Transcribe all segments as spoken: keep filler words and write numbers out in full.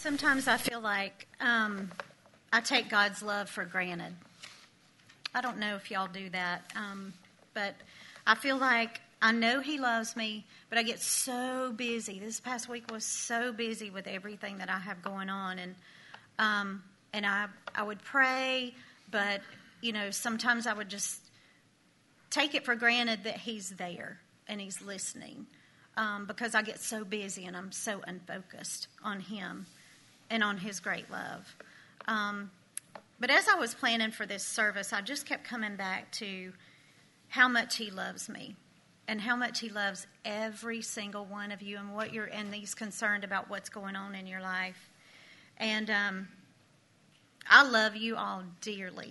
Sometimes I feel like um, I take God's love for granted. I don't know if y'all do that, um, but I feel like I know He loves me, but I get so busy. This past week was so busy with everything that I have going on, and um, and I I would pray, but you know sometimes I would just take it for granted that He's there and He's listening, um, because I get so busy and I'm so unfocused on Him and on His great love. Um, but as I was planning for this service, I just kept coming back to how much He loves me and how much He loves every single one of you and what you're, and He's concerned about what's going on in your life. And um, I love you all dearly.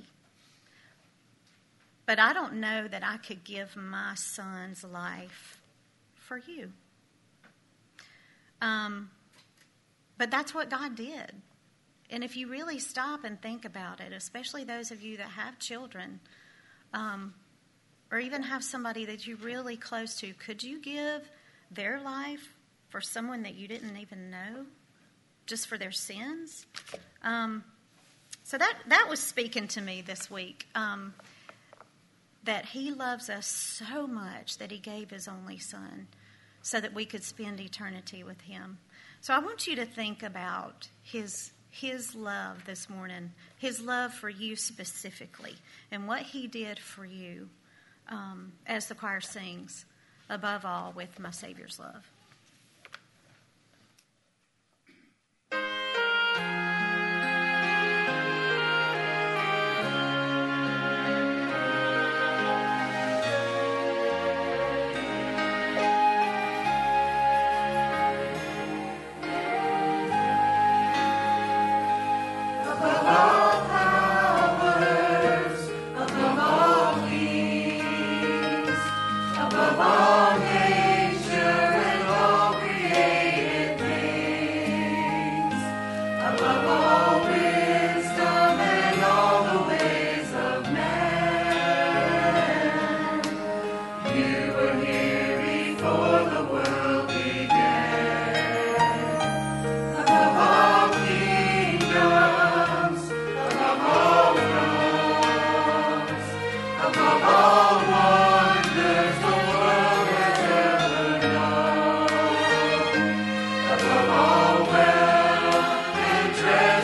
But I don't know that I could give my son's life for you. Um, but that's what God did. And if you really stop and think about it, especially those of you that have children, um, or even have somebody that you're really close to, could you give their life for someone that you didn't even know, just for their sins? Um, so that, that was speaking to me this week. Um, that He loves us so much that He gave His only Son so that we could spend eternity with Him. So I want you to think about His His love this morning, His love for you specifically, and what He did for you, um, as the choir sings, above all, with my Savior's love. Treasure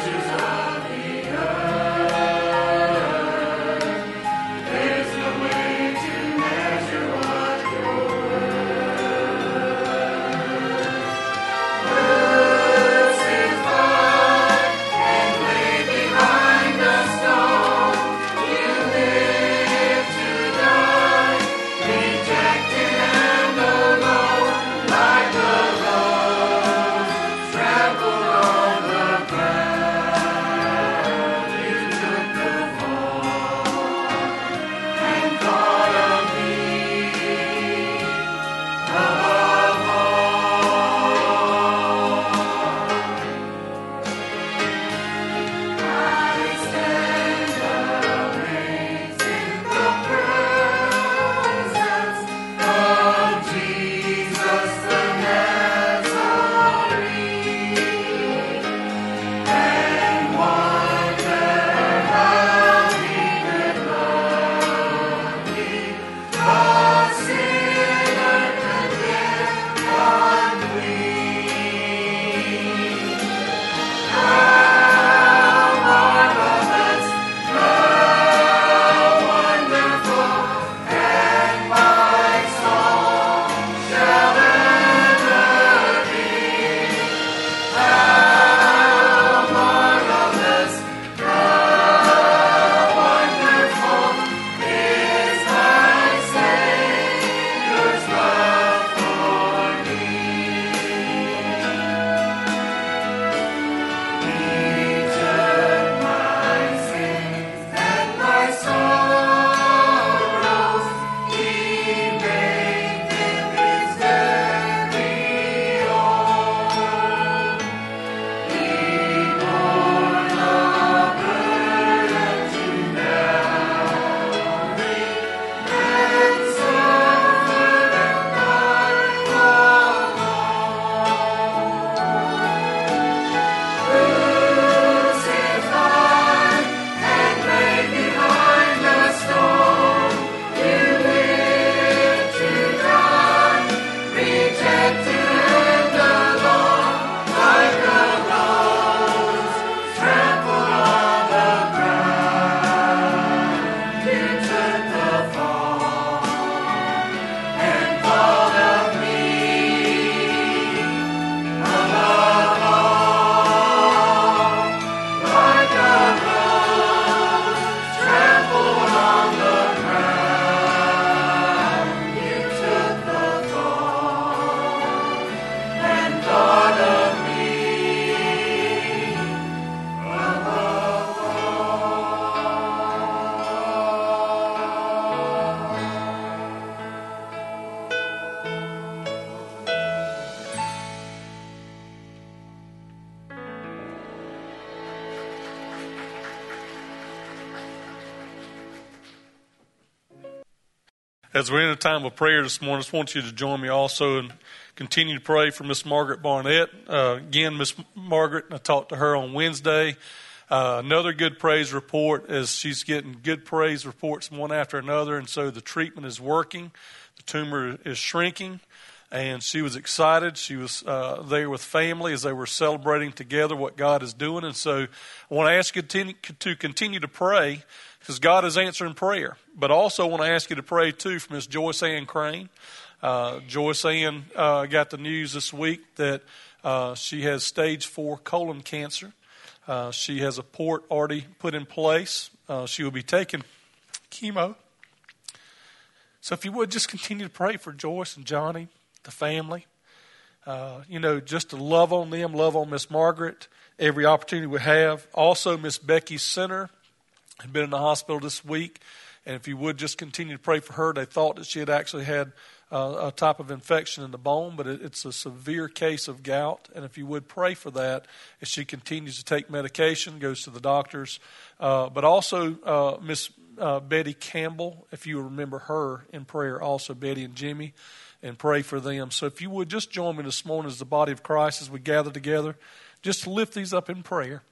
As we're in a time of prayer this morning, I just want you to join me also and continue to pray for Miss Margaret Barnett. Uh, again, Miss Margaret, I talked to her on Wednesday. Uh, another good praise report as she's getting good praise reports one after another, and so the treatment is working. The tumor is shrinking, and she was excited. She was uh, there with family as they were celebrating together what God is doing, and so I want to ask you to continue to, continue to pray because God is answering prayer. But also want to ask you to pray too for Miss Joyce Ann Crane. Uh, Joyce Ann uh, got the news this week that uh, she has stage four colon cancer. Uh, she has a port already put in place. Uh, she will be taking chemo. So if you would just continue to pray for Joyce and Johnny, the family. Uh, you know, just to love on them, love on Miss Margaret, every opportunity we have. Also, Miss Becky Center had been in the hospital this week. And if you would just continue to pray for her, they thought that she had actually had uh, a type of infection in the bone, but it, it's a severe case of gout. And if you would pray for that as she continues to take medication, goes to the doctors. Uh, but also uh, Miss uh, Betty Campbell, if you remember her in prayer, also Betty and Jimmy, and pray for them. So if you would just join me this morning as the body of Christ as we gather together, just to lift these up in prayer.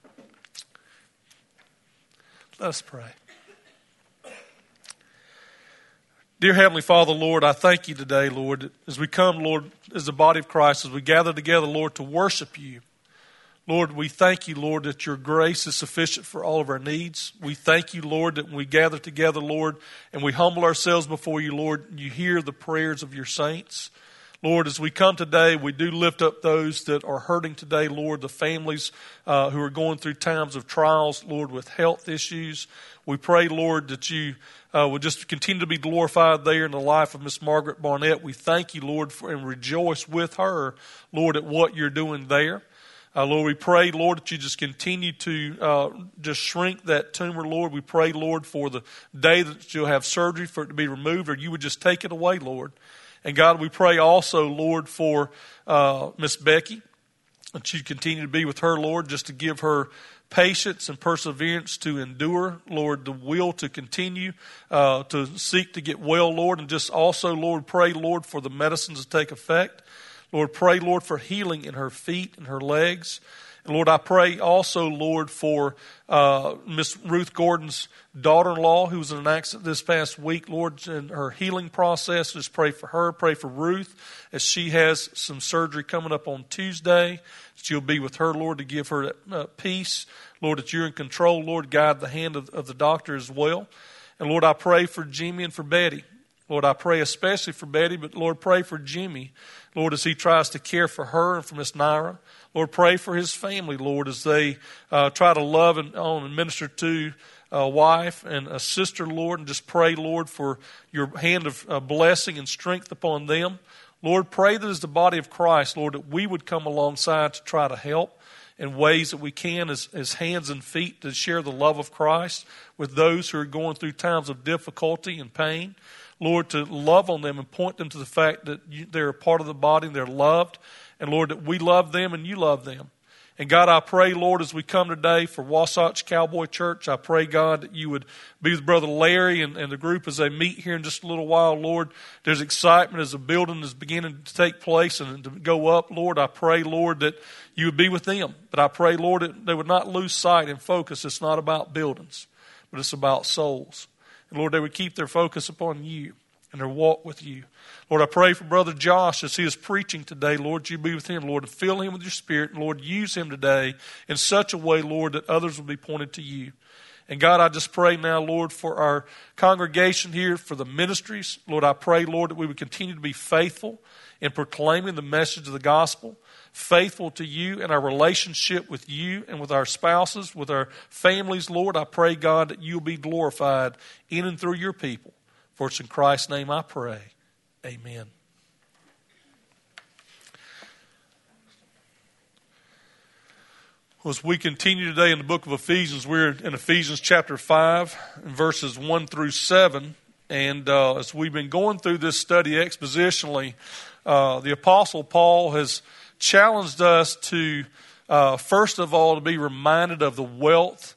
Let us pray. Dear Heavenly Father, Lord, I thank you today, Lord, as we come, Lord, as the body of Christ, as we gather together, Lord, to worship you. Lord, we thank you, Lord, that your grace is sufficient for all of our needs. We thank you, Lord, that when we gather together, Lord, and we humble ourselves before you, Lord, you hear the prayers of your saints. Lord, as we come today, we do lift up those that are hurting today, Lord, the families uh, who are going through times of trials, Lord, with health issues. We pray, Lord, that you uh, would just continue to be glorified there in the life of Miss Margaret Barnett. We thank you, Lord, for, and rejoice with her, Lord, at what you're doing there. Uh, Lord, we pray, Lord, that you just continue to uh, just shrink that tumor, Lord. We pray, Lord, for the day that you'll have surgery for it to be removed, or you would just take it away, Lord. And God, we pray also, Lord, for uh, Miss Becky, that you continue to be with her, Lord, just to give her patience and perseverance to endure, Lord, the will to continue uh, to seek to get well, Lord, and just also, Lord, pray, Lord, for the medicines to take effect. Lord, pray, Lord, for healing in her feet and her legs. And Lord, I pray also, Lord, for uh, Miss Ruth Gordon's daughter-in-law who was in an accident this past week, Lord, in her healing process. Just pray for her. Pray for Ruth as she has some surgery coming up on Tuesday. She'll be with her, Lord, to give her uh, peace. Lord, that you're in control. Lord, guide the hand of, of the doctor as well. And Lord, I pray for Jimmy and for Betty. Lord, I pray especially for Betty, but Lord, pray for Jimmy, Lord, as he tries to care for her and for Miss Naira. Lord, pray for his family, Lord, as they uh, try to love and on and minister to a wife and a sister, Lord, and just pray, Lord, for your hand of uh, blessing and strength upon them. Lord, pray that as the body of Christ, Lord, that we would come alongside to try to help in ways that we can as, as hands and feet to share the love of Christ with those who are going through times of difficulty and pain. Lord, to love on them and point them to the fact that you, they're a part of the body and they're loved. And Lord, that we love them and you love them. And God, I pray, Lord, as we come today for Wasatch Cowboy Church, I pray, God, that you would be with Brother Larry and, and the group as they meet here in just a little while, Lord. There's excitement as the building is beginning to take place and to go up. Lord, I pray, Lord, that you would be with them. But I pray, Lord, that they would not lose sight and focus. It's not about buildings, but it's about souls. And Lord, they would keep their focus upon you and their walk with you. Lord, I pray for Brother Josh as he is preaching today. Lord, you be with him. Lord, fill him with your Spirit. And Lord, use him today in such a way, Lord, that others will be pointed to you. And God, I just pray now, Lord, for our congregation here, for the ministries. Lord, I pray, Lord, that we would continue to be faithful in proclaiming the message of the gospel, faithful to you and our relationship with you and with our spouses, with our families. Lord, I pray, God, that you'll be glorified in and through your people. For it's in Christ's name I pray. Amen. As we continue today in the book of Ephesians, we're in Ephesians chapter five, verses one through seven. And uh, as we've been going through this study expositionally, uh, the Apostle Paul has challenged us to, uh, first of all, to be reminded of the wealth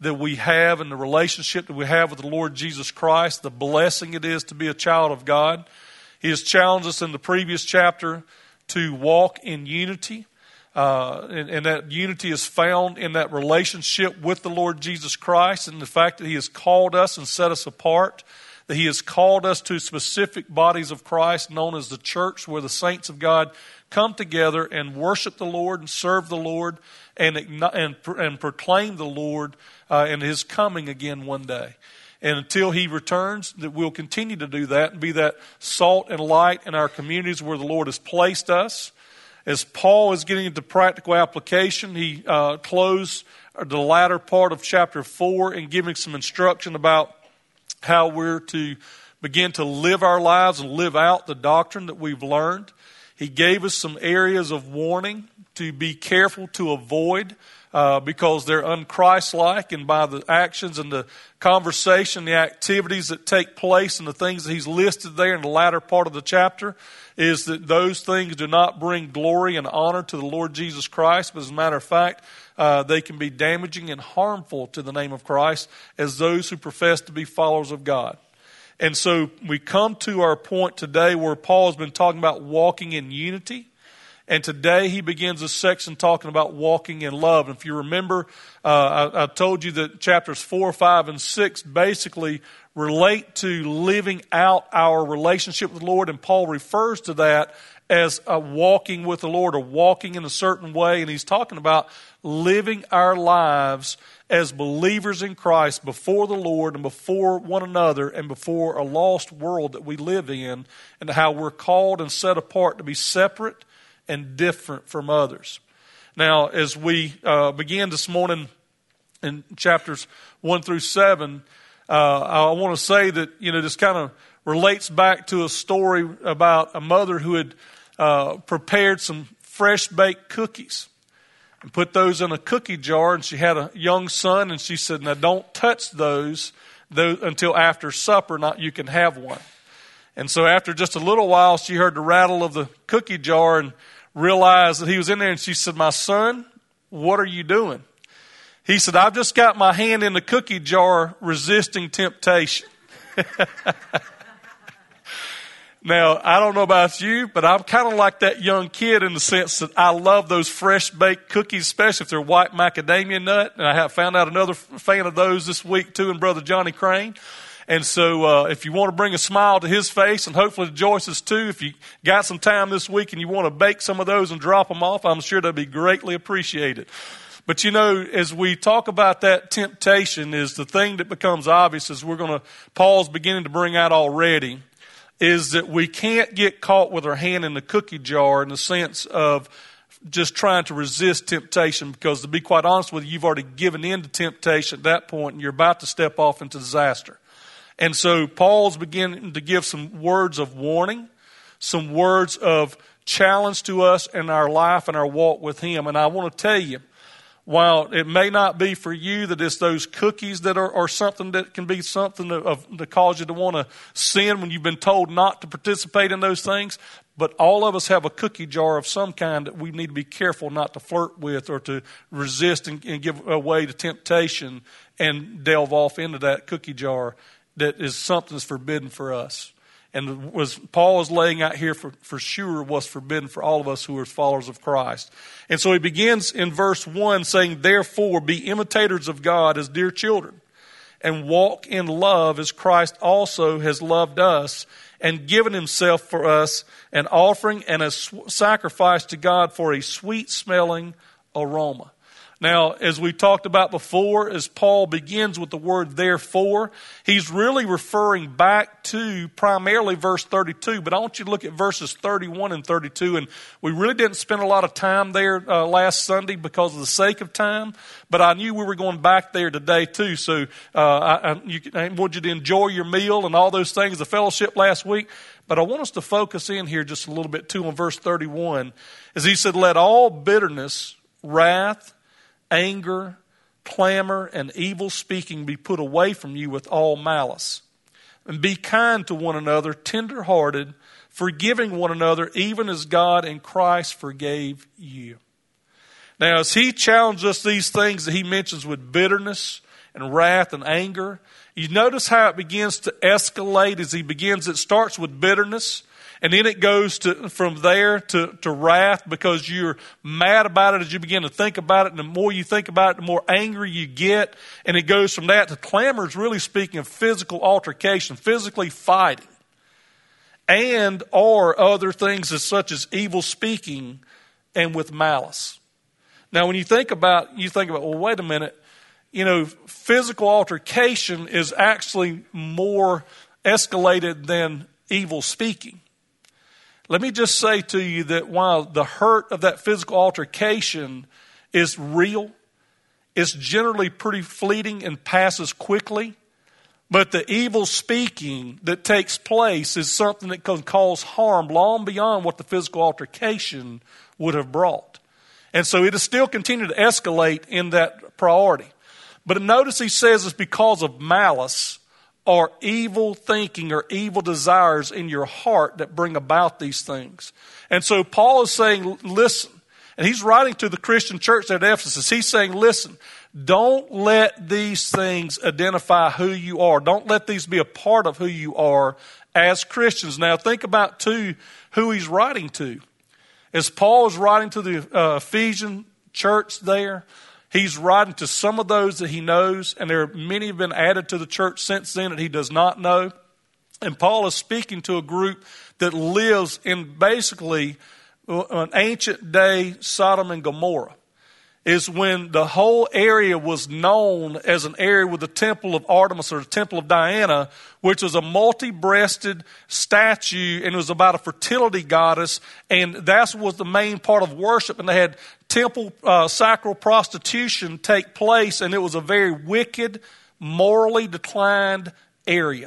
that we have and the relationship that we have with the Lord Jesus Christ, the blessing it is to be a child of God. He has challenged us in the previous chapter to walk in unity. Uh, and, and that unity is found in that relationship with the Lord Jesus Christ and the fact that He has called us and set us apart, that He has called us to specific bodies of Christ known as the church, where the saints of God come together and worship the Lord and serve the Lord and and, and proclaim the Lord uh, and His coming again one day. And until He returns, that we'll continue to do that and be that salt and light in our communities where the Lord has placed us. As Paul is getting into practical application, he uh, closed the latter part of chapter four and giving some instruction about how we're to begin to live our lives and live out the doctrine that we've learned. He gave us some areas of warning to be careful to avoid uh, because they're un-Christ-like, and by the actions and the conversation, the activities that take place and the things that he's listed there in the latter part of the chapter, is that those things do not bring glory and honor to the Lord Jesus Christ, but as a matter of fact, uh, they can be damaging and harmful to the name of Christ as those who profess to be followers of God. And so we come to our point today where Paul has been talking about walking in unity. And today he begins this section talking about walking in love. And if you remember, uh, I, I told you that chapters four, five, and six basically relate to living out our relationship with the Lord. And Paul refers to that as a walking with the Lord or walking in a certain way. And he's talking about living our lives as believers in Christ before the Lord and before one another and before a lost world that we live in, and how we're called and set apart to be separate and different from others. Now, as we uh, begin this morning in chapters one through seven, uh, I want to say that, you know, this kind of relates back to a story about a mother who had uh, prepared some fresh-baked cookies and put those in a cookie jar, and she had a young son, and she said, now don't touch those, those until after supper, not you can have one. And so after just a little while, she heard the rattle of the cookie jar and realized that he was in there, and she said, my son, what are you doing? He said, I've just got my hand in the cookie jar resisting temptation. Now, I don't know about you, but I'm kind of like that young kid in the sense that I love those fresh-baked cookies, especially if they're white macadamia nut. And I have found out another fan of those this week, too, in Brother Johnny Crane. And so uh, if you want to bring a smile to his face, and hopefully to Joyce's too, if you got some time this week and you want to bake some of those and drop them off, I'm sure they'll be greatly appreciated. But you know, as we talk about that temptation, is the thing that becomes obvious, as we're going to, Paul's beginning to bring out already, is that we can't get caught with our hand in the cookie jar in the sense of just trying to resist temptation, because to be quite honest with you, you've already given in to temptation at that point and you're about to step off into disaster. And so Paul's beginning to give some words of warning, some words of challenge to us in our life and our walk with Him. And I want to tell you, while it may not be for you that it's those cookies that are, are something that can be something to, of, to cause you to want to sin when you've been told not to participate in those things, but all of us have a cookie jar of some kind that we need to be careful not to flirt with or to resist and, and give away to temptation and delve off into that cookie jar that is something that's forbidden for us. And was Paul is laying out here for, for sure what's forbidden for all of us who are followers of Christ. And so he begins in verse one saying, therefore be imitators of God as dear children, and walk in love as Christ also has loved us and given Himself for us, an offering and a sacrifice to God for a sweet smelling aroma. Now, as we talked about before, as Paul begins with the word therefore, he's really referring back to primarily verse thirty-two. But I want you to look at verses thirty-one and thirty-two. And we really didn't spend a lot of time there uh, last Sunday because of the sake of time. But I knew we were going back there today too. So uh, I, I, you, I wanted you to enjoy your meal and all those things, the fellowship last week. But I want us to focus in here just a little bit too on verse thirty-one. As he said, let all bitterness, wrath, anger, clamor, and evil speaking be put away from you with all malice. And be kind to one another, tender-hearted, forgiving one another, even as God in Christ forgave you. Now, as he challenges us these things that he mentions with bitterness and wrath and anger. You notice how it begins to escalate as he begins. It starts with bitterness, and then it goes to from there to, to wrath because you're mad about it as you begin to think about it. And the more you think about it, the more angry you get. And it goes from that to clamor is really speaking of physical altercation, physically fighting. And or other things as such as evil speaking and with malice. Now, when you think about, you think about, well, wait a minute. You know, physical altercation is actually more escalated than evil speaking. Let me just say to you that while the hurt of that physical altercation is real, it's generally pretty fleeting and passes quickly. But the evil speaking that takes place is something that can cause harm long beyond what the physical altercation would have brought. And so it is still continuing to escalate in that priority. But notice he says it's because of malice or evil thinking or evil desires in your heart that bring about these things. And so Paul is saying, listen, and he's writing to the Christian church at Ephesus. He's saying, listen, don't let these things identify who you are. Don't let these be a part of who you are as Christians. Now think about, too, who he's writing to. As Paul is writing to the uh, Ephesian church there, he's writing to some of those that he knows, and there are many have been added to the church since then that he does not know. And Paul is speaking to a group that lives in basically an ancient day Sodom and Gomorrah. Is when the whole area was known as an area with the temple of Artemis or the temple of Diana, which was a multi-breasted statue, and it was about a fertility goddess, and that was the main part of worship. And they had temple uh, sacral prostitution take place, and it was a very wicked, morally declined area.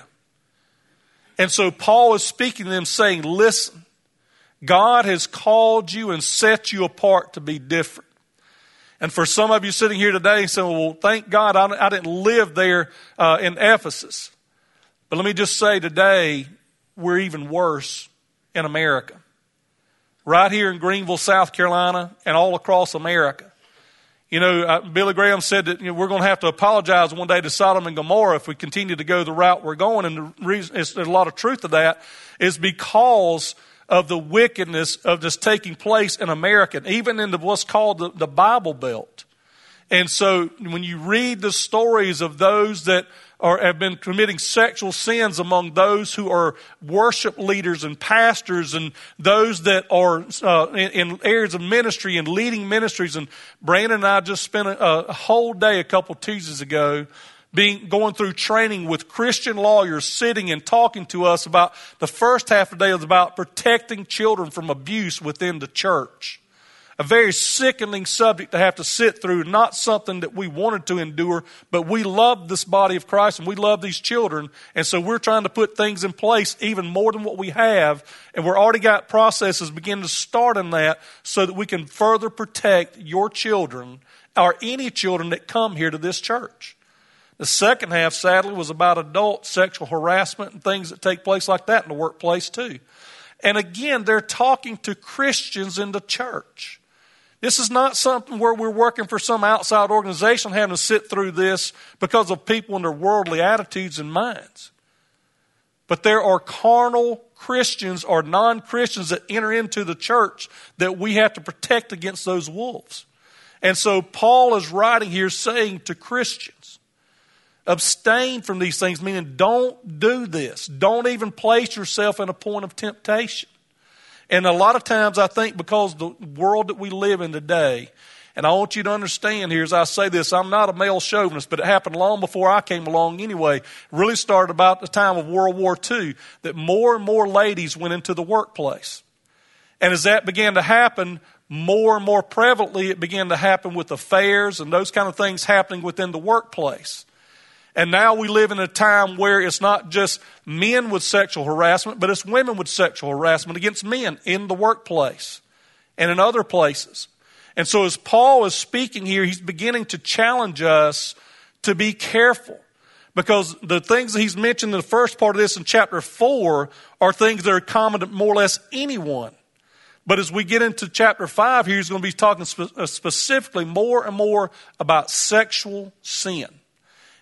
And so Paul is speaking to them saying, listen, God has called you and set you apart to be different. And for some of you sitting here today saying, well, thank God I didn't live there uh, in Ephesus. But let me just say today, we're even worse in America. Right here in Greenville, South Carolina, and all across America. You know, uh, Billy Graham said that you know, we're going to have to apologize one day to Sodom and Gomorrah if we continue to go the route we're going. And the reason, there's a lot of truth to that, is because of the wickedness of this taking place in America, even in the, what's called the, the Bible Belt. And so when you read the stories of those that are, have been committing sexual sins among those who are worship leaders and pastors and those that are uh, in, in areas of ministry and leading ministries. And Brandon and I just spent a, a whole day a couple Tuesdays ago being going through training with Christian lawyers, sitting and talking to us about the first half of the day was about protecting children from abuse within the church. A very sickening subject to have to sit through, not something that we wanted to endure, but we love this body of Christ and we love these children. And so we're trying to put things in place even more than what we have. And we're already got processes beginning to start in that so that we can further protect your children or any children that come here to this church. The second half, sadly, was about adult sexual harassment and things that take place like that in the workplace too. And again, they're talking to Christians in the church. This is not something where we're working for some outside organization having to sit through this because of people and their worldly attitudes and minds. But there are carnal Christians or non-Christians that enter into the church that we have to protect against those wolves. And so Paul is writing here saying to Christians, abstain from these things, meaning don't do this. Don't even place yourself in a point of temptation. And a lot of times I think because the world that we live in today, and I want you to understand here as I say this, I'm not a male chauvinist, but it happened long before I came along anyway. It really started about the time of World War Two, that more and more ladies went into the workplace. And as that began to happen, more and more prevalently it began to happen with affairs and those kind of things happening within the workplace. And now we live in a time where it's not just men with sexual harassment, but it's women with sexual harassment against men in the workplace and in other places. And so as Paul is speaking here, he's beginning to challenge us to be careful. Because the things that he's mentioned in the first part of this in chapter four are things that are common to more or less anyone. But as we get into chapter five here, he's going to be talking spe- specifically more and more about sexual sin.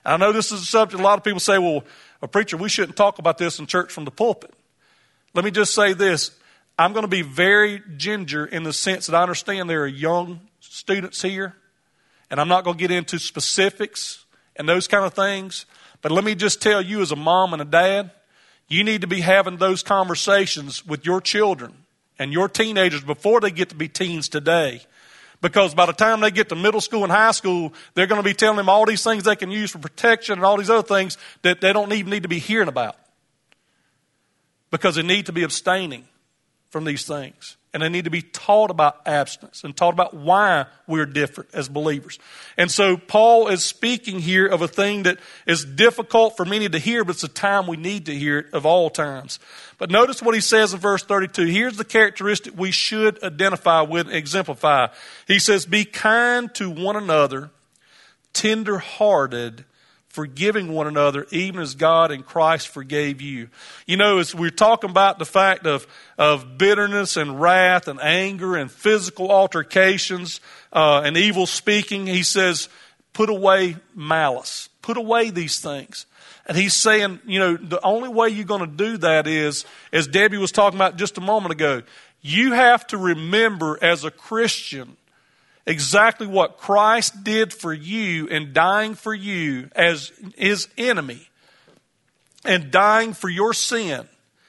I know this is a subject a lot of people say, well, a preacher, we shouldn't talk about this in church from the pulpit. Let me just say this. I'm going to be very ginger in the sense that I understand there are young students here, and I'm not going to get into specifics and those kind of things. But let me just tell you as a mom and a dad, you need to be having those conversations with your children and your teenagers before they get to be teens today. Because by the time they get to middle school and high school, they're going to be telling them all these things they can use for protection and all these other things that they don't even need to be hearing about. Because they need to be abstaining from these things. And they need to be taught about abstinence and taught about why we're different as believers. And so Paul is speaking here of a thing that is difficult for many to hear, but it's a time we need to hear it of all times. But notice what he says in verse thirty-two. Here's the characteristic we should identify with and exemplify. He says, be kind to one another, tender-hearted, forgiving one another, even as God in Christ forgave you. You know, as we're talking about the fact of, of bitterness and wrath and anger and physical altercations uh, and evil speaking, he says, put away malice. Put away these things. And he's saying, you know, the only way you're going to do that is, as Debbie was talking about just a moment ago, you have to remember as a Christian exactly what Christ did for you in dying for you as his enemy and dying for your sin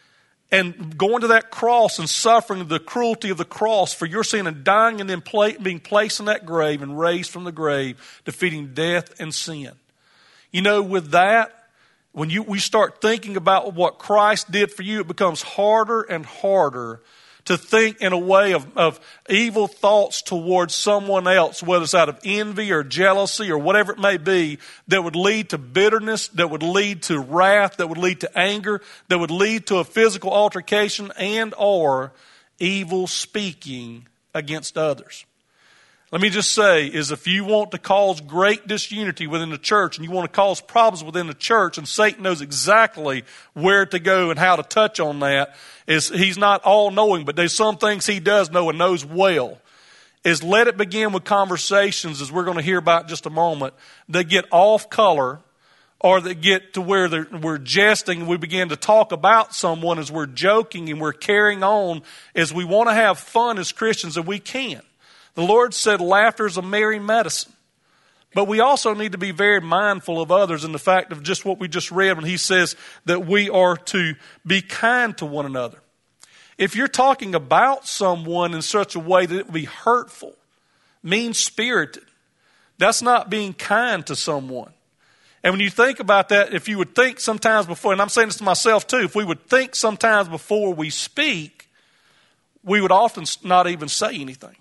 and going to that cross and suffering the cruelty of the cross for your sin and dying and then play, being placed in that grave and raised from the grave, defeating death and sin. You know, with that, when you we start thinking about what Christ did for you, it becomes harder and harder to think in a way of, of evil thoughts towards someone else, whether it's out of envy or jealousy or whatever it may be, that would lead to bitterness, that would lead to wrath, that would lead to anger, that would lead to a physical altercation and or evil speaking against others. Let me just say, is if you want to cause great disunity within the church and you want to cause problems within the church, and Satan knows exactly where to go and how to touch on that, is he's not all-knowing, but there's some things he does know and knows well, is let it begin with conversations, as we're going to hear about in just a moment, that get off color or that get to where we're jesting and we begin to talk about someone as we're joking and we're carrying on, is we want to have fun as Christians, and we can. The Lord said laughter is a merry medicine. But we also need to be very mindful of others in the fact of just what we just read when he says that we are to be kind to one another. If you're talking about someone in such a way that it would be hurtful, mean-spirited, that's not being kind to someone. And when you think about that, if you would think sometimes before, and I'm saying this to myself too, if we would think sometimes before we speak, we would often not even say anything.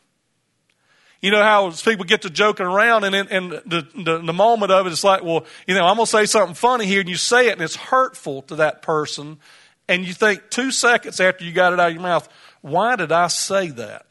You know how people get to joking around, and, and the, the, the moment of it, it's like, well, you know, I'm going to say something funny here, and you say it, and it's hurtful to that person, and you think two seconds after you got it out of your mouth, why did I say that?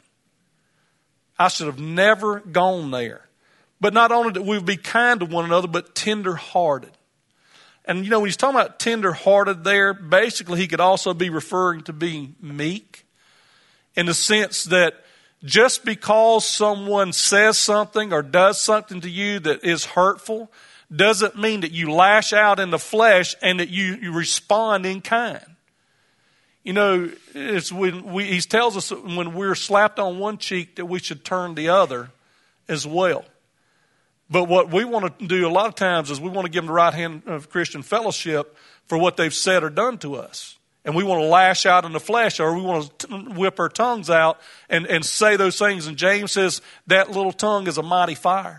I should have never gone there. But not only that we would be kind to one another, but tender-hearted. And, you know, when he's talking about tender-hearted there, basically he could also be referring to being meek in the sense that just because someone says something or does something to you that is hurtful doesn't mean that you lash out in the flesh and that you, you respond in kind. You know, it's when we, he tells us that when we're slapped on one cheek that we should turn the other as well. But what we want to do a lot of times is we want to give them the right hand of Christian fellowship for what they've said or done to us. And we want to lash out in the flesh, or we want to whip our tongues out and, and say those things. And James says that little tongue is a mighty fire.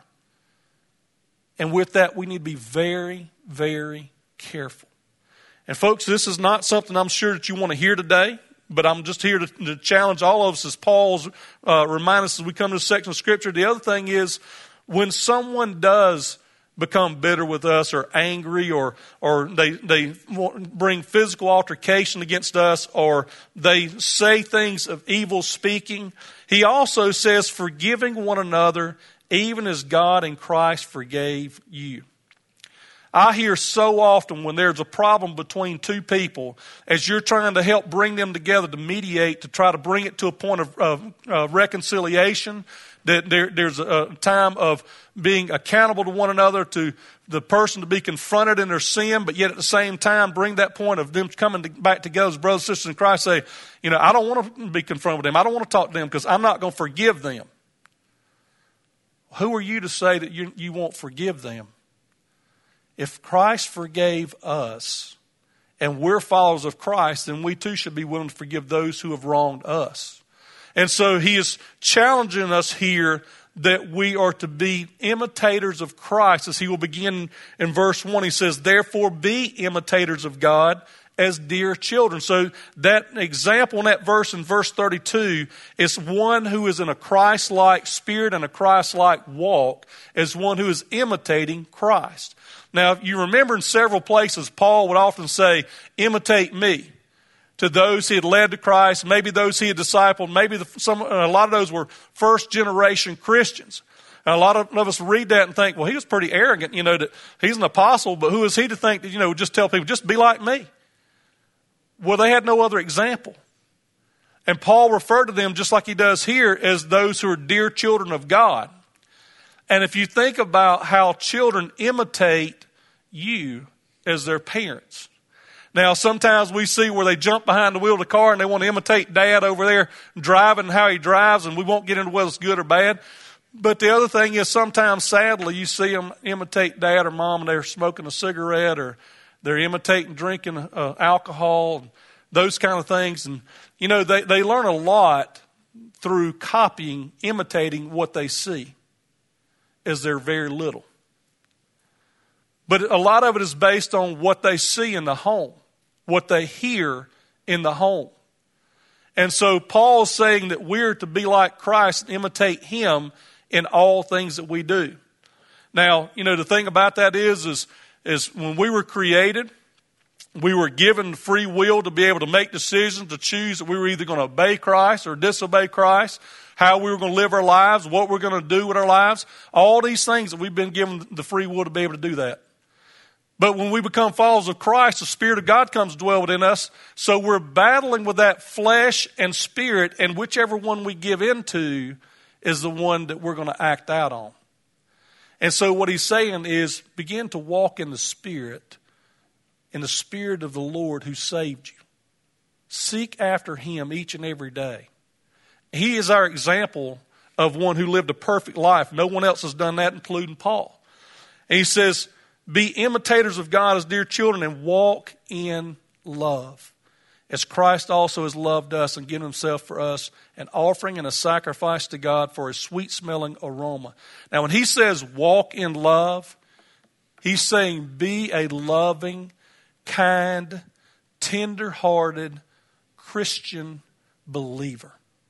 And with that, we need to be very, very careful. And folks, this is not something I'm sure that you want to hear today, but I'm just here to, to challenge all of us as Paul's uh, remind us as we come to this section of Scripture. The other thing is, when someone does become bitter with us or angry or or they they bring physical altercation against us or they say things of evil speaking, he also says forgiving one another even as God in Christ forgave you. I hear so often when there's a problem between two people, as you're trying to help bring them together to mediate, to try to bring it to a point of, of uh, reconciliation, that there, there's a time of being accountable to one another, to the person to be confronted in their sin, but yet at the same time bring that point of them coming to, back together as brothers and sisters in Christ. Say, you know, I don't want to be confronted with them. I don't want to talk to them because I'm not going to forgive them. Who are you to say that you, you won't forgive them? If Christ forgave us and we're followers of Christ, then we too should be willing to forgive those who have wronged us. And so he is challenging us here that we are to be imitators of Christ. As he will begin in verse one, he says, therefore be imitators of God as dear children. So that example in that verse in verse thirty-two is one who is in a Christ-like spirit and a Christ-like walk, as one who is imitating Christ. Now, you remember in several places, Paul would often say, imitate me, to those he had led to Christ, maybe those he had discipled, maybe the, some, a lot of those were first generation Christians. And a lot of, of us read that and think, well, he was pretty arrogant, you know, that he's an apostle, but who is he to think that, you know, just tell people, just be like me? Well, they had no other example. And Paul referred to them, just like he does here, as those who are dear children of God. And if you think about how children imitate you as their parents. Now, sometimes we see where they jump behind the wheel of the car and they want to imitate dad over there driving how he drives, and we won't get into whether it's good or bad. But the other thing is sometimes, sadly, you see them imitate dad or mom and they're smoking a cigarette, or they're imitating drinking uh, alcohol, and those kind of things. And, you know, they, they learn a lot through copying, imitating what they see as they're very little. But a lot of it is based on what they see in the home, what they hear in the home. And so Paul's saying that we're to be like Christ and imitate him in all things that we do. Now, you know, the thing about that is, is, is when we were created, we were given free will to be able to make decisions, to choose that we were either going to obey Christ or disobey Christ, how we were going to live our lives, what we're going to do with our lives. All these things that we've been given the free will to be able to do that. But when we become followers of Christ, the Spirit of God comes to dwell within us. So we're battling with that flesh and spirit, and whichever one we give into is the one that we're going to act out on. And so what he's saying is, begin to walk in the Spirit, in the Spirit of the Lord who saved you. Seek after him each and every day. He is our example of one who lived a perfect life. No one else has done that, including Paul. And he says, be imitators of God as dear children and walk in love, as Christ also has loved us and given himself for us, an offering and a sacrifice to God for a sweet-smelling aroma. Now, when he says walk in love, he's saying be a loving, kind, tender-hearted Christian believer.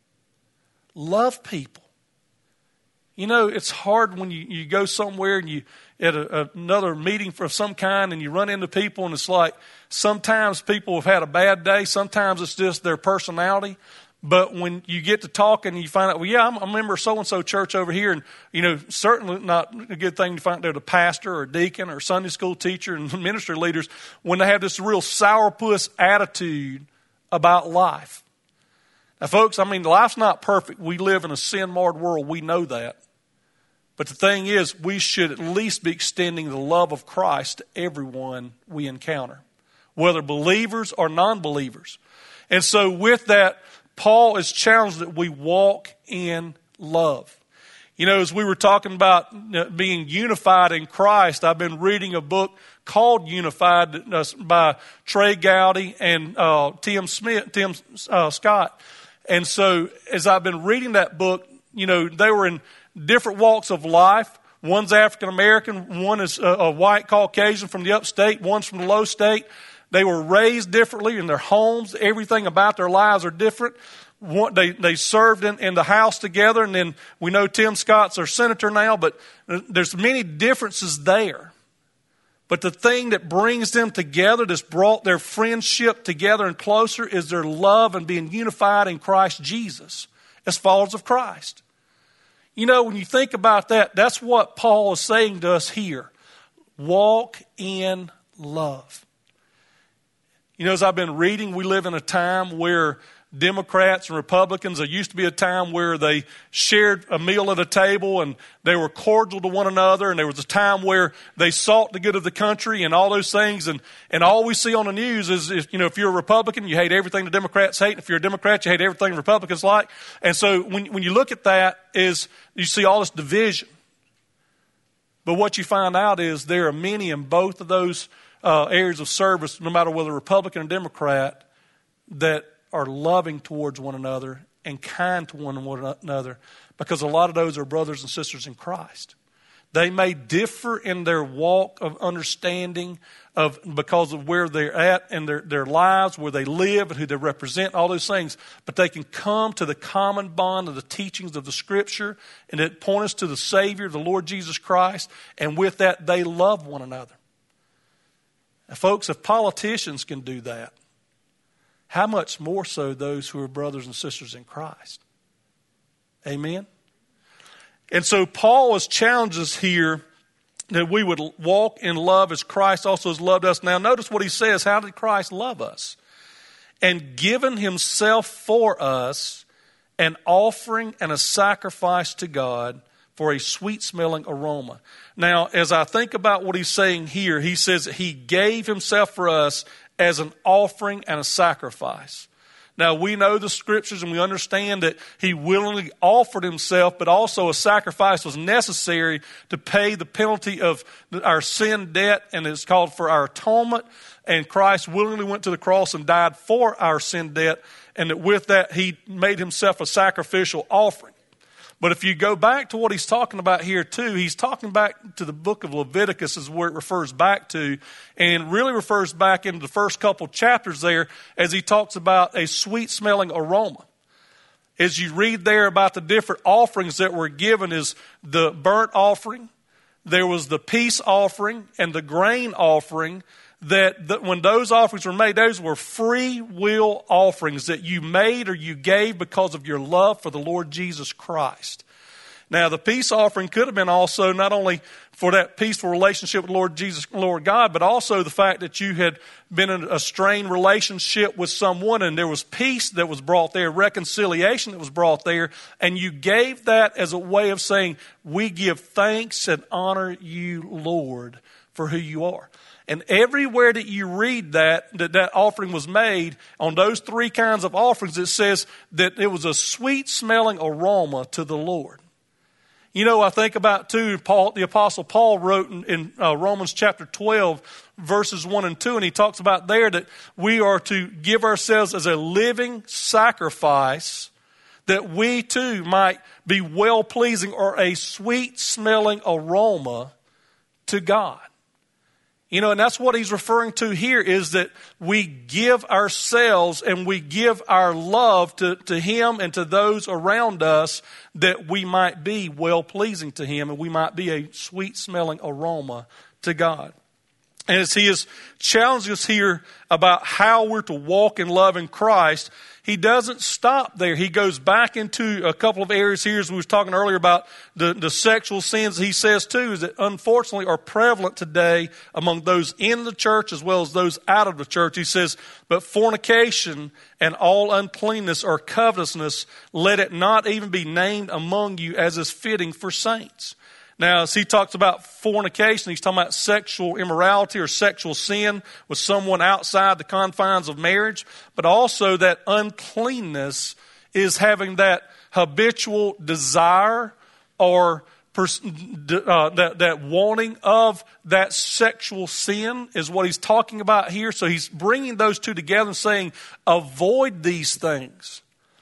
Love people. You know, it's hard when you, you go somewhere and you at a, another meeting for some kind and you run into people, and it's like sometimes people have had a bad day. Sometimes it's just their personality. But when you get to talking and you find out, well, yeah, I'm a member of so-and-so church over here. And, you know, certainly not a good thing to find out they're the pastor or deacon or Sunday school teacher and ministry leaders when they have this real sourpuss attitude about life. Now, folks, I mean, life's not perfect. We live in a sin-marred world. We know that. But the thing is, we should at least be extending the love of Christ to everyone we encounter, whether believers or non-believers. And so with that, Paul is challenged that we walk in love. You know, as we were talking about being unified in Christ, I've been reading a book called Unified by Trey Gowdy and uh, Tim Smith, Tim uh, Scott. And so as I've been reading that book, you know, they were in different walks of life. One's African American, one is a, a white Caucasian from the upstate, one's from the low state. They were raised differently in their homes. Everything about their lives are different. One, they, they served in, in the House together, and then we know Tim Scott's our senator now, but there's many differences there. But the thing that brings them together, that's brought their friendship together and closer, is their love and being unified in Christ Jesus as followers of Christ. You know, when you think about that, that's what Paul is saying to us here. Walk in love. You know, as I've been reading, we live in a time where Democrats and Republicans, there used to be a time where they shared a meal at a table and they were cordial to one another, and there was a time where they sought the good of the country and all those things, and, and all we see on the news is, is, you know, if you're a Republican, you hate everything the Democrats hate, and if you're a Democrat, you hate everything the Republicans like. And so when, when you look at that, is you see all this division. But what you find out is there are many in both of those uh, areas of service, no matter whether Republican or Democrat, that are loving towards one another and kind to one another, because a lot of those are brothers and sisters in Christ. They may differ in their walk of understanding of because of where they're at in their, their lives, where they live and who they represent, all those things, but they can come to the common bond of the teachings of the Scripture, and it point us to the Savior, the Lord Jesus Christ, and with that they love one another. Now, folks, if politicians can do that, how much more so those who are brothers and sisters in Christ? Amen? And so Paul has challenged us here that we would walk in love as Christ also has loved us. Now notice what he says. How did Christ love us? And given himself for us, an offering and a sacrifice to God for a sweet-smelling aroma. Now, as I think about what he's saying here, he says that he gave himself for us as an offering and a sacrifice. Now, we know the Scriptures and we understand that he willingly offered himself, but also a sacrifice was necessary to pay the penalty of our sin debt, and it's called for our atonement. And Christ willingly went to the cross and died for our sin debt, and that with that he made himself a sacrificial offering. But if you go back to what he's talking about here too, he's talking back to the book of Leviticus is where it refers back to, and really refers back into the first couple chapters there as he talks about a sweet-smelling aroma. As you read there about the different offerings that were given, is the burnt offering, there was the peace offering, and the grain offering. That, that when those offerings were made, those were free will offerings that you made or you gave because of your love for the Lord Jesus Christ. Now, the peace offering could have been also not only for that peaceful relationship with Lord Jesus, Lord God, but also the fact that you had been in a strained relationship with someone and there was peace that was brought there, reconciliation that was brought there, and you gave that as a way of saying, we give thanks and honor you, Lord, for who you are. And everywhere that you read that, that that offering was made, on those three kinds of offerings, it says that it was a sweet-smelling aroma to the Lord. You know, I think about, too, Paul, the Apostle Paul wrote in, in uh, Romans chapter twelve, verses one and two, and he talks about there that we are to give ourselves as a living sacrifice, that we, too, might be well-pleasing or a sweet-smelling aroma to God. You know, and that's what he's referring to here, is that we give ourselves and we give our love to, to him and to those around us, that we might be well-pleasing to him and we might be a sweet-smelling aroma to God. And as he is challenging us here about how we're to walk in love in Christ, he doesn't stop there. He goes back into a couple of areas here, as we was talking earlier about the, the sexual sins. He says, too, is that unfortunately are prevalent today among those in the church as well as those out of the church. He says, but fornication and all uncleanness or covetousness, let it not even be named among you as is fitting for saints. Now, as he talks about fornication, he's talking about sexual immorality or sexual sin with someone outside the confines of marriage. But also that uncleanness is having that habitual desire or pers- uh, that, that wanting of that sexual sin is what he's talking about here. So he's bringing those two together and saying, avoid these things.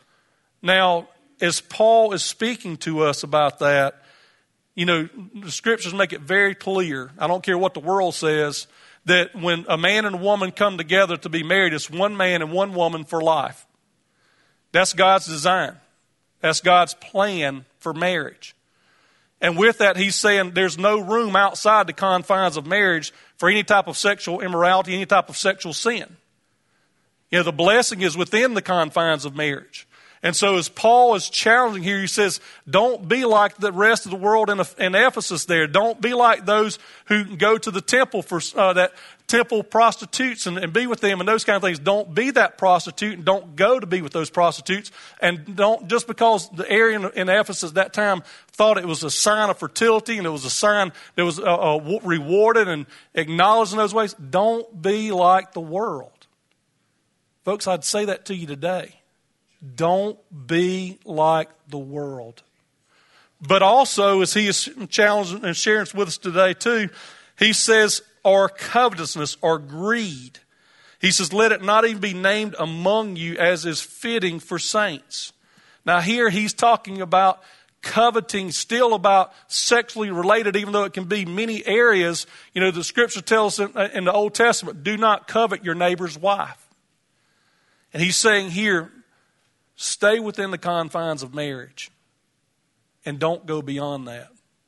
Now, as Paul is speaking to us about that, you know, the Scriptures make it very clear, I don't care what the world says, that when a man and a woman come together to be married, it's one man and one woman for life. That's God's design. That's God's plan for marriage. And with that, he's saying there's no room outside the confines of marriage for any type of sexual immorality, any type of sexual sin. You know, the blessing is within the confines of marriage. And so as Paul is challenging here, he says, don't be like the rest of the world in, in Ephesus there. Don't be like those who go to the temple for uh, that temple prostitutes and, and be with them and those kind of things. Don't be that prostitute and don't go to be with those prostitutes. And don't, just because the area in, in Ephesus at that time thought it was a sign of fertility and it was a sign that was uh, uh, rewarded and acknowledged in those ways, don't be like the world. Folks, I'd say that to you today. Don't be like the world. But also, as he is challenging and sharing with us today too, he says, or covetousness or greed. He says, let it not even be named among you as is fitting for saints. Now here he's talking about coveting, still about sexually related, even though it can be many areas. You know, the scripture tells us in, in the Old Testament, do not covet your neighbor's wife. And he's saying here, stay within the confines of marriage and don't go beyond that.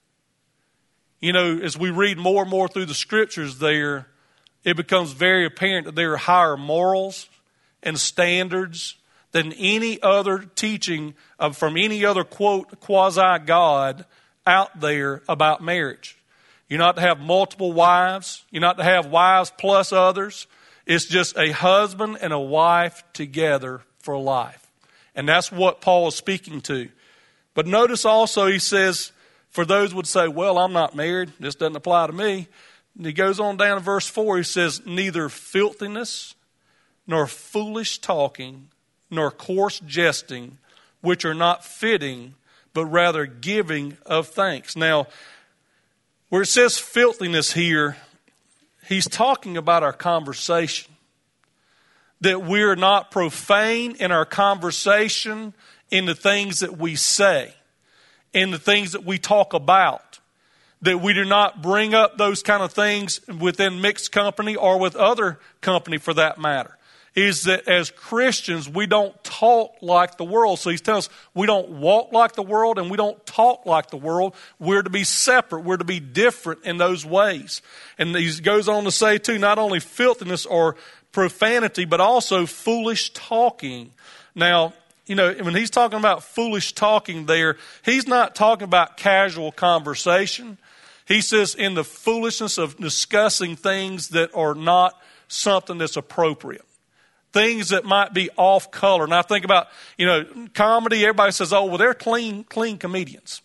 You know, as we read more and more through the scriptures there, it becomes very apparent that there are higher morals and standards than any other teaching of, from any other, quote, quasi-God out there about marriage. You're not to have multiple wives. You're not to have wives plus others. It's just a husband and a wife together for life. And that's what Paul is speaking to. But notice also he says, for those who would say, well, I'm not married. This doesn't apply to me. And he goes on down to verse four. He says, neither filthiness, nor foolish talking, nor coarse jesting, which are not fitting, but rather giving of thanks. Now, where it says filthiness here, he's talking about our conversation. That we're not profane in our conversation, in the things that we say, in the things that we talk about. That we do not bring up those kind of things within mixed company or with other company for that matter. Is that as Christians, we don't talk like the world. So he's telling us we don't walk like the world and we don't talk like the world. We're to be separate. We're to be different in those ways. And he goes on to say too, not only filthiness or profanity, but also foolish talking. Now, you know, when he's talking about foolish talking there, he's not talking about casual conversation. He says in the foolishness of discussing things that are not something that's appropriate. Things that might be off color. And I think about, you know, comedy, everybody says, oh, well, they're clean, clean comedians.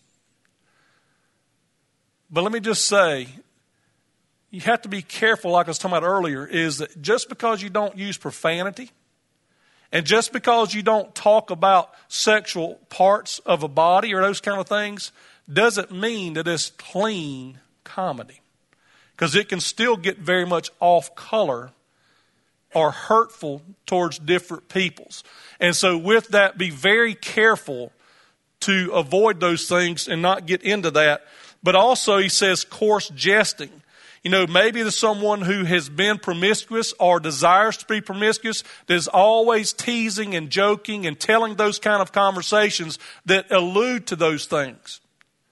But let me just say, you have to be careful, like I was talking about earlier, is that just because you don't use profanity and just because you don't talk about sexual parts of a body or those kind of things doesn't mean that it's clean comedy. Because it can still get very much off color or hurtful towards different peoples. And so with that, be very careful to avoid those things and not get into that. But also he says coarse jesting. You know, maybe there's someone who has been promiscuous or desires to be promiscuous that is always teasing and joking and telling those kind of conversations that allude to those things.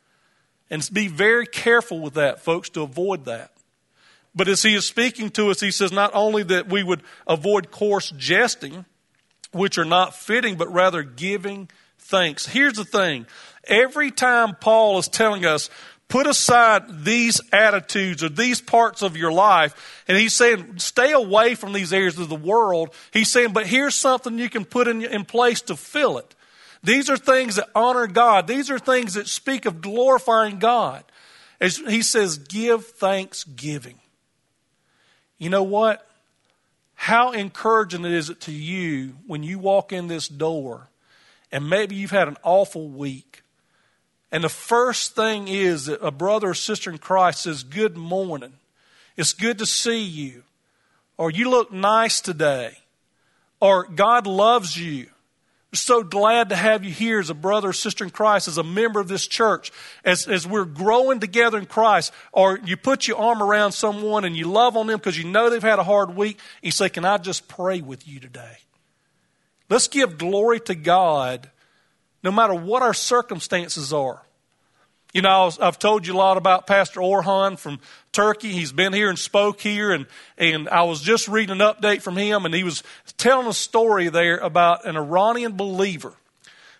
And be very careful with that, folks, to avoid that. But as he is speaking to us, he says not only that we would avoid coarse jesting, which are not fitting, but rather giving thanks. Here's the thing. Every time Paul is telling us, put aside these attitudes or these parts of your life. And he's saying, stay away from these areas of the world. He's saying, but here's something you can put in, in place to fill it. These are things that honor God. These are things that speak of glorifying God. As he says, give thanksgiving. You know what? How encouraging is it to you when you walk in this door and maybe you've had an awful week. And the first thing is that a brother or sister in Christ says, good morning. It's good to see you. Or you look nice today. Or God loves you. We're so glad to have you here as a brother or sister in Christ, as a member of this church, as, as we're growing together in Christ. Or you put your arm around someone and you love on them because you know they've had a hard week. And you say, can I just pray with you today? Let's give glory to God no matter what our circumstances are. You know, I was, I've told you a lot about Pastor Orhan from Turkey. He's been here and spoke here, and, and I was just reading an update from him, and he was telling a story there about an Iranian believer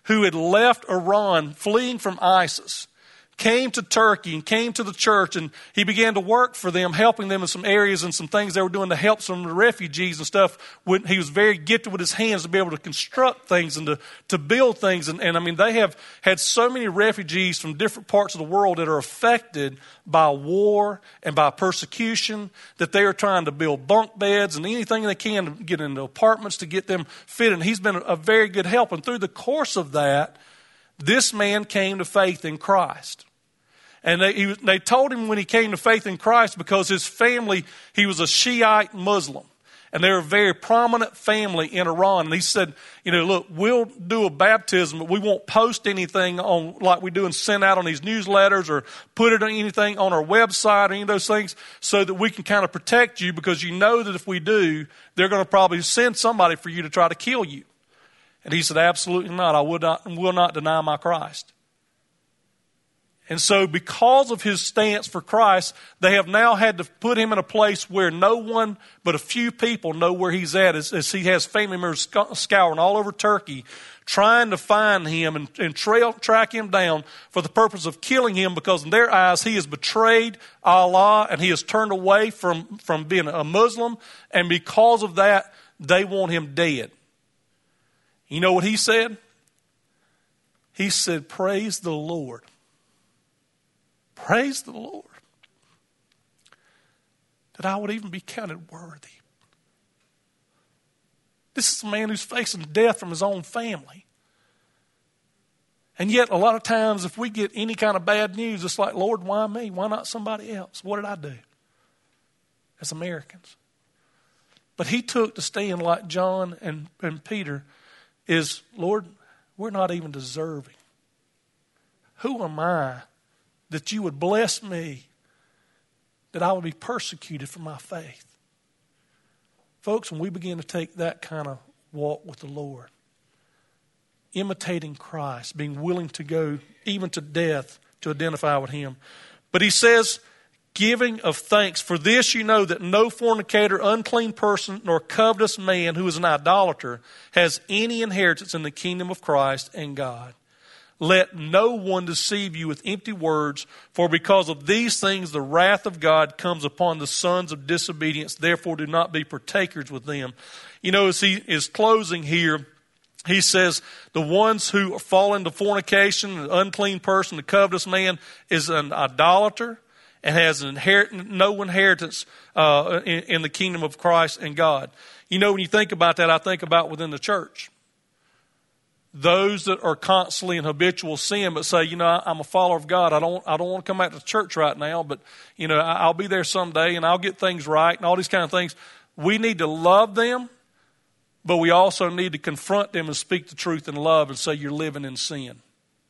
who had left Iran fleeing from ISIS, came to Turkey and came to the church, and he began to work for them, helping them in some areas and some things they were doing to help some of the refugees and stuff. When he was very gifted with his hands to be able to construct things and to, to build things. And, and I mean, they have had so many refugees from different parts of the world that are affected by war and by persecution that they are trying to build bunk beds and anything they can to get into apartments to get them fit. And he's been a very good help. And through the course of that, this man came to faith in Christ. And they, he, they told him when he came to faith in Christ because his family, he was a Shiite Muslim. And they're a very prominent family in Iran. And he said, you know, look, we'll do a baptism, but we won't post anything on like we do and send out on these newsletters or put it on anything on our website or any of those things so that we can kind of protect you, because you know that if we do, they're going to probably send somebody for you to try to kill you. And he said, absolutely not. I would not, will not deny my Christ. And so because of his stance for Christ, they have now had to put him in a place where no one but a few people know where he's at, as, as he has family members scouring all over Turkey, trying to find him and, and trail, track him down for the purpose of killing him, because in their eyes he has betrayed Allah and he has turned away from, from being a Muslim, and because of that, they want him dead. You know what he said? He said, praise the Lord. Praise the Lord that I would even be counted worthy. This is a man who's facing death from his own family. And yet a lot of times if we get any kind of bad news, it's like, Lord, why me? Why not somebody else? What did I do? As Americans. But he took to stand like John and, and Peter is, Lord, we're not even deserving. Who am I that you would bless me, that I would be persecuted for my faith? Folks, when we begin to take that kind of walk with the Lord, imitating Christ, being willing to go even to death to identify with him. But he says, giving of thanks. For this you know that no fornicator, unclean person, nor covetous man who is an idolater has any inheritance in the kingdom of Christ and God. Let no one deceive you with empty words, for because of these things the wrath of God comes upon the sons of disobedience. Therefore do not be partakers with them. You know, as he is closing here, he says the ones who fall into fornication, an unclean person, the covetous man, is an idolater and has an inherit, no inheritance uh, in, in the kingdom of Christ and God. You know, when you think about that, I think about within the church. Those that are constantly in habitual sin, but say, you know, I'm a follower of God. I don't, I don't want to come back to church right now, but you know, I'll be there someday, and I'll get things right, and all these kind of things. We need to love them, but we also need to confront them and speak the truth in love and say you're living in sin.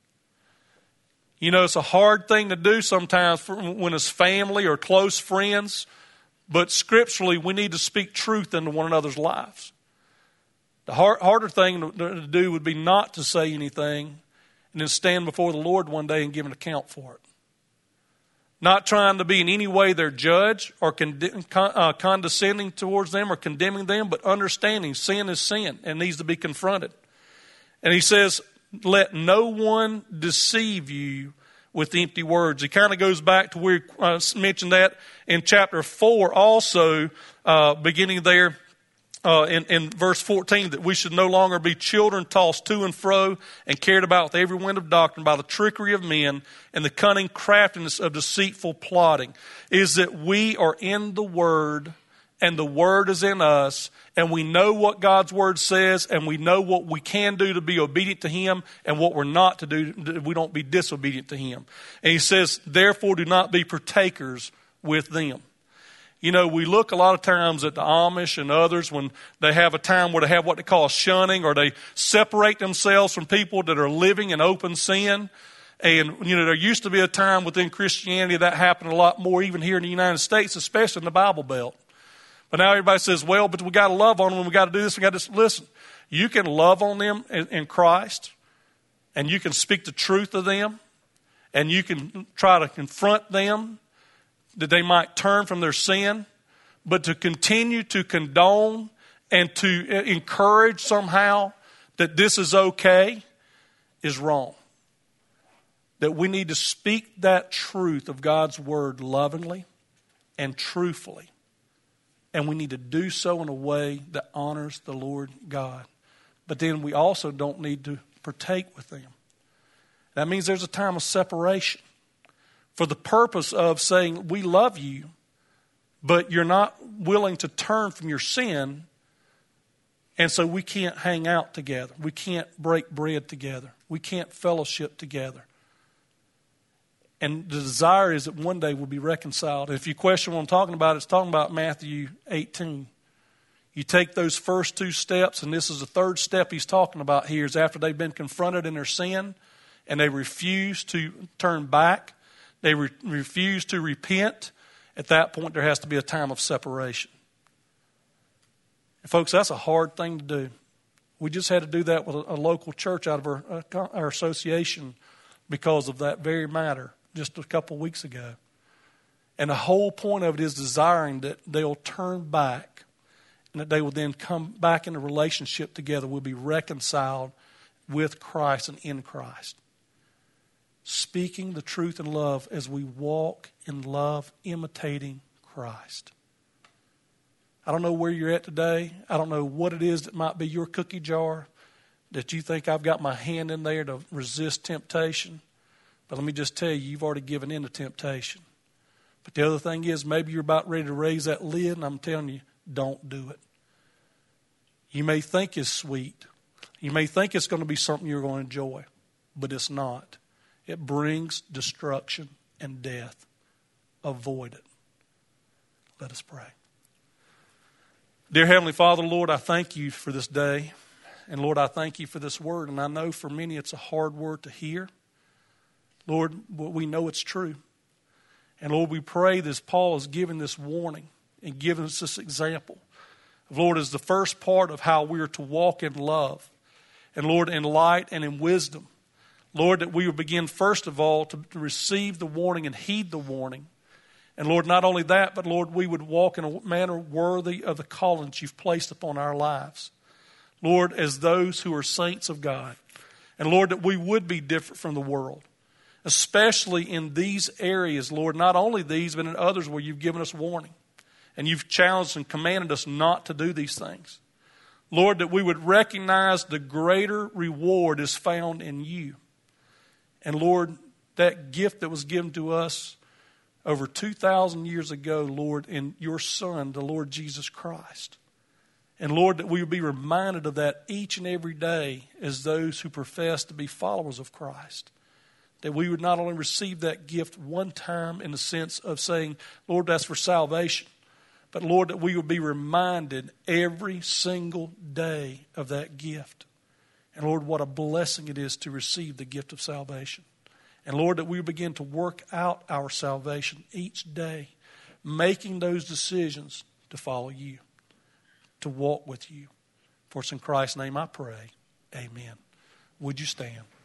You know, it's a hard thing to do sometimes for, when it's family or close friends, but scripturally, we need to speak truth into one another's lives. The hard, harder thing to, to do would be not to say anything and then stand before the Lord one day and give an account for it. Not trying to be in any way their judge or con, uh, condescending towards them or condemning them, but understanding sin is sin and needs to be confronted. And he says, let no one deceive you with empty words. He kind of goes back to where he uh, mentioned that in chapter four also, uh, beginning there. Uh, in, in verse fourteen, that we should no longer be children tossed to and fro and carried about with every wind of doctrine by the trickery of men and the cunning craftiness of deceitful plotting. Is that we are in the Word and the Word is in us, and we know what God's Word says, and we know what we can do to be obedient to Him and what we're not to do, we don't be disobedient to Him. And he says, therefore do not be partakers with them. You know, we look a lot of times at the Amish and others when they have a time where they have what they call shunning, or they separate themselves from people that are living in open sin. And, you know, there used to be a time within Christianity that happened a lot more, even here in the United States, especially in the Bible Belt. But now everybody says, well, but we got to love on them, we got to do this, we got to listen. You can love on them in, in Christ, and you can speak the truth to them, and you can try to confront them, that they might turn from their sin, but to continue to condone and to encourage somehow that this is okay is wrong. That we need to speak that truth of God's word lovingly and truthfully. And we need to do so in a way that honors the Lord God. But then we also don't need to partake with them. That means there's a time of separation for the purpose of saying, we love you, but you're not willing to turn from your sin, and so we can't hang out together. We can't break bread together. We can't fellowship together. And the desire is that one day we'll be reconciled. If you question what I'm talking about, it's talking about Matthew eighteen. You take those first two steps, and this is the third step he's talking about here, is after they've been confronted in their sin, and they refuse to turn back, they re- refuse to repent. At that point, there has to be a time of separation. And folks, that's a hard thing to do. We just had to do that with a, a local church out of our, uh, our association because of that very matter just a couple of weeks ago. And the whole point of it is desiring that they'll turn back and that they will then come back in a relationship together. We'll be reconciled with Christ and in Christ. Speaking the truth in love as we walk in love, imitating Christ. I don't know where you're at today. I don't know what it is that might be your cookie jar, that you think I've got my hand in there to resist temptation. But let me just tell you, you've already given in to temptation. But the other thing is, maybe you're about ready to raise that lid, and I'm telling you, don't do it. You may think it's sweet. You may think it's going to be something you're going to enjoy, but it's not. It brings destruction and death. Avoid it. Let us pray. Dear Heavenly Father, Lord, I thank you for this day. And Lord, I thank you for this word. And I know for many it's a hard word to hear. Lord, we know it's true. And Lord, we pray that as Paul has given this warning and given us this example, Lord, as the first part of how we are to walk in love. And Lord, in light and in wisdom. Lord, that we would begin first of all to, to receive the warning and heed the warning. And Lord, not only that, but Lord, we would walk in a manner worthy of the calling that you've placed upon our lives. Lord, as those who are saints of God. And Lord, that we would be different from the world. Especially in these areas, Lord, not only these, but in others where you've given us warning. And you've challenged and commanded us not to do these things. Lord, that we would recognize the greater reward is found in you. And Lord, that gift that was given to us over two thousand years ago, Lord, in your Son, the Lord Jesus Christ. And Lord, that we would be reminded of that each and every day as those who profess to be followers of Christ. That we would not only receive that gift one time in the sense of saying, Lord, that's for salvation. But Lord, that we would be reminded every single day of that gift. And Lord, what a blessing it is to receive the gift of salvation. And Lord, that we begin to work out our salvation each day, making those decisions to follow you, to walk with you. For it's in Christ's name I pray. Amen. Would you stand?